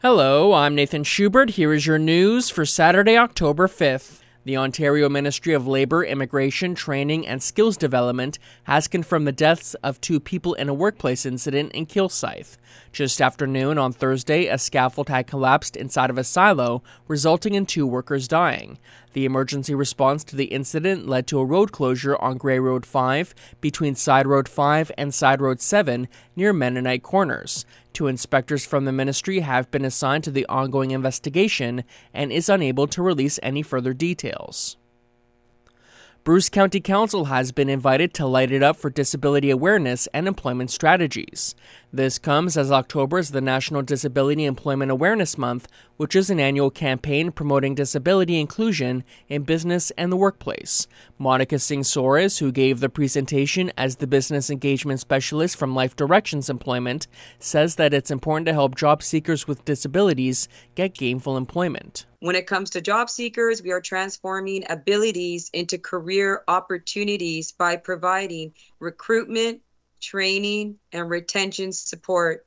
Hello, I'm Nathan Schubert. Here is your news for Saturday, October 5th. The Ontario Ministry of Labour, Immigration, Training and Skills Development has confirmed the deaths of 2 people in a workplace incident in Kilsyth. Just after noon on Thursday, a scaffold had collapsed inside of a silo, resulting in 2 workers dying. The emergency response to the incident led to a road closure on Grey Road 5 between Side Road 5 and Side Road 7 near Mennonite Corners. 2 inspectors from the ministry have been assigned to the ongoing investigation and is unable to release any further details. Bruce County Council has been invited to light it up for disability awareness and employment strategies. This comes as October is the National Disability Employment Awareness Month, which is an annual campaign promoting disability inclusion in business and the workplace. Monica Singh Soares, who gave the presentation as the Business Engagement Specialist from Life Directions Employment, says that it's important to help job seekers with disabilities get gainful employment. When it comes to job seekers, we are transforming abilities into career opportunities by providing recruitment, training, and retention support.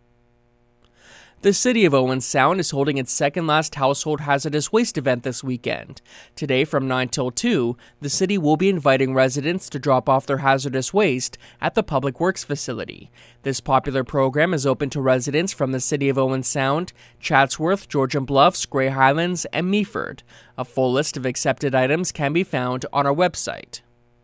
The City of Owen Sound is holding its second last Household Hazardous Waste event this weekend. Today from 9 till 2, the city will be inviting residents to drop off their hazardous waste at the Public Works facility. This popular program is open to residents from the City of Owen Sound, Chatsworth, Georgian Bluffs, Grey Highlands, and Meaford. A full list of accepted items can be found on our website.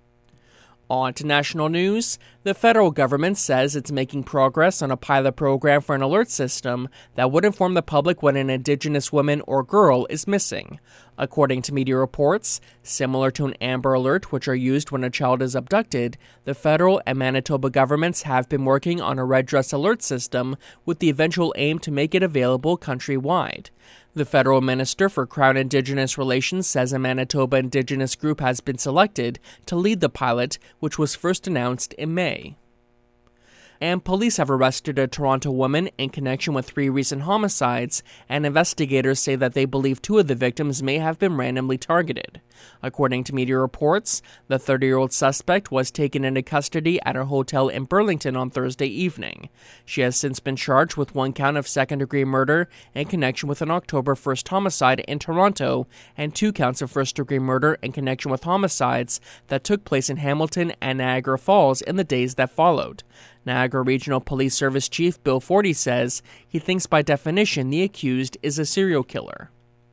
On to national news. The federal government says it's making progress on a pilot program for an alert system that would inform the public when an Indigenous woman or girl is missing. According to media reports, similar to an Amber Alert, which are used when a child is abducted, the federal and Manitoba governments have been working on a red dress alert system with the eventual aim to make it available countrywide. The federal minister for Crown Indigenous Relations says a Manitoba Indigenous group has been selected to lead the pilot, which was first announced in May. And police have arrested a Toronto woman in connection with 3 recent homicides, and investigators say that they believe 2 of the victims may have been randomly targeted. According to media reports, the 30-year-old suspect was taken into custody at her hotel in Burlington on Thursday evening. She has since been charged with 1 count of second-degree murder in connection with an October 1st homicide in Toronto and 2 counts of first-degree murder in connection with homicides that took place in Hamilton and Niagara Falls in the days that followed. Niagara Regional Police Service Chief Bill Forty says he thinks by definition the accused is a serial killer.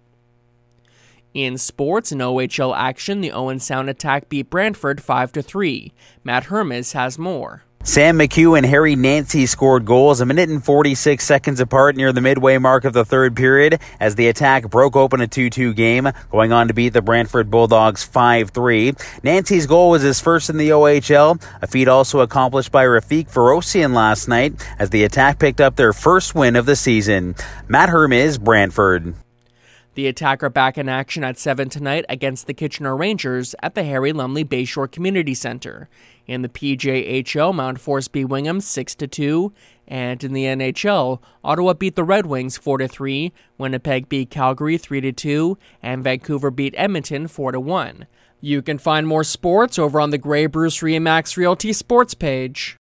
In sports and OHL action, the Owen Sound Attack beat Brantford 5-3. Matt Hermes has more. Sam McHugh and Harry Nancy scored goals a minute and 46 seconds apart near the midway mark of the third period as the Attack broke open a 2-2 game, going on to beat the Brantford Bulldogs 5-3. Nancy's goal was his first in the OHL, a feat also accomplished by Rafik Ferocian last night as the Attack picked up their first win of the season. Matt Hermes, Brantford. The Attack are back in action at 7 tonight against the Kitchener Rangers at the Harry Lumley Bayshore Community Centre. In the PJHL, Mount Forest beat Wingham 6-2, and in the NHL, Ottawa beat the Red Wings 4-3, Winnipeg beat Calgary 3-2, and Vancouver beat Edmonton 4-1. You can find more sports over on the Grey Bruce Remax Realty Sports page.